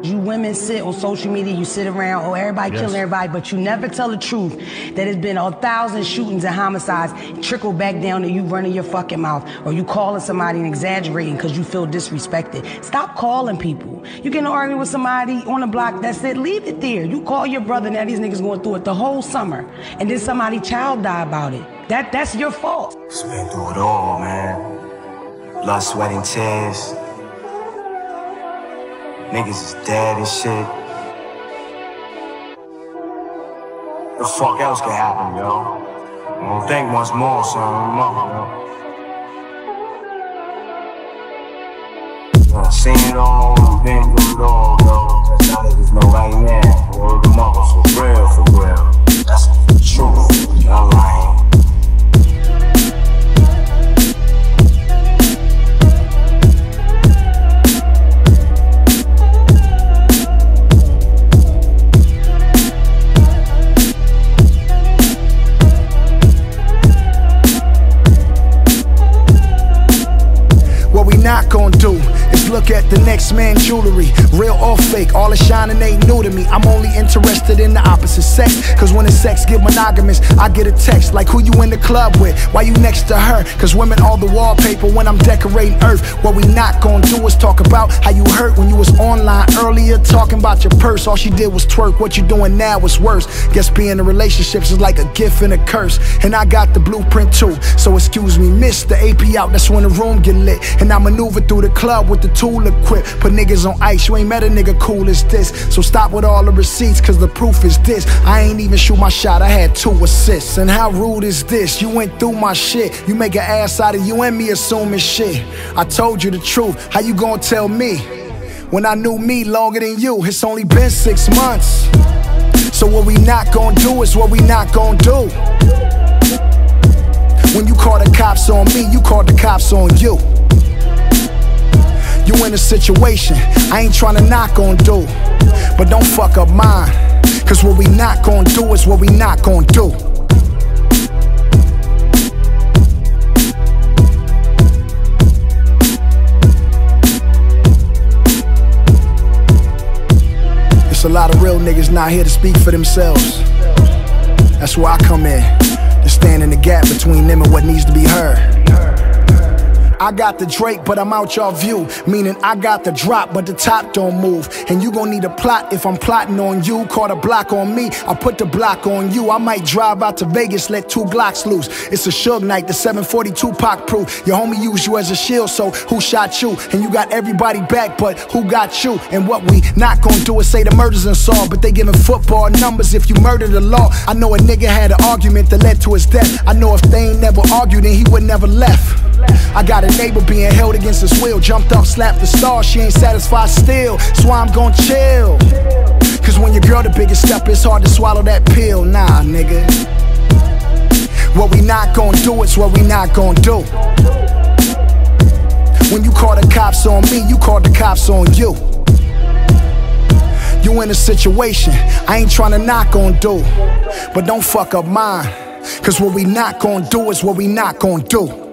You women sit on social media, you sit around, oh, everybody killing everybody, but you never tell the truth that there's been 1,000 shootings and homicides trickle back down to you running your fucking mouth or you calling somebody and exaggerating because you feel disrespected. Stop calling people. You get in an argument with somebody on the block, that's it, leave it there. You call your brother, now these niggas going through it the whole summer, and then somebody's child die about it. That's your fault. It's been through it all, man. Blood, sweat, and tears. Niggas is dead and shit. The fuck else could happen, yo? I don't think once more, son. Yo, seen it all, been through it all, yo. That's how niggas know right now. Word of mother, for real. That's the truth. Y'all lying. Not gonna do is look at the next man jewelry, real or fake, all the shining ain't new to me. I'm only interested in the opposite sex, cause when the sex get monogamous, I get a text like who you in the club with, why you next to her, cause women all the wallpaper when I'm decorating earth. What we not gonna do is talk about how you hurt when you was online earlier talking about your purse. All she did was twerk, what you doing now is worse. Guess being in relationships is like a gift and a curse, and I got the blueprint too, so excuse me, miss the AP out, that's when the room get lit, and I maneuver through the club with the tool equipped. Put niggas on ice, you ain't met a nigga cool as this, so stop with all the receipts, cause the proof is this. I ain't even shoot my shot, I had 2 assists. And how rude is this? You went through my shit, you make an ass out of you and me assuming shit. I told you the truth, how you gonna tell me when I knew me longer than you? It's only been 6 months. So what we not gonna do is what we not gonna do. When you call the cops on me, you called the cops on you. You in a situation I ain't tryna knock on do, but don't fuck up mine, cause what we not gonna do is what we not gonna do. It's a lot of real niggas not here to speak for themselves. That's where I come in, to stand in the gap between them and what needs to be heard. I got the Drake, but I'm out y'all view, meaning I got the drop, but the top don't move. And you gon' need a plot if I'm plotting on you. Call the block on me, I put the block on you. I might drive out to Vegas, let 2 Glocks loose. It's a Suge night, the 742 Pac proof. Your homie used you as a shield, so who shot you? And you got everybody back, but who got you? And what we not gon' do is say the murders unsolved, but they giving football numbers if you murder the law. I know a nigga had an argument that led to his death. I know if they ain't never argued, then he would never left. I got a neighbor being held against his will, jumped up, slapped the star, she ain't satisfied still, so I'm gon' chill. Cause when your girl the biggest step, it's hard to swallow that pill, nah nigga. What we not gon' do, it's what we not gon' do. When you call the cops on me, you call the cops on you. You in a situation I ain't tryna knock on do, but don't fuck up mine, cause what we not gon' do is what we not gon' do.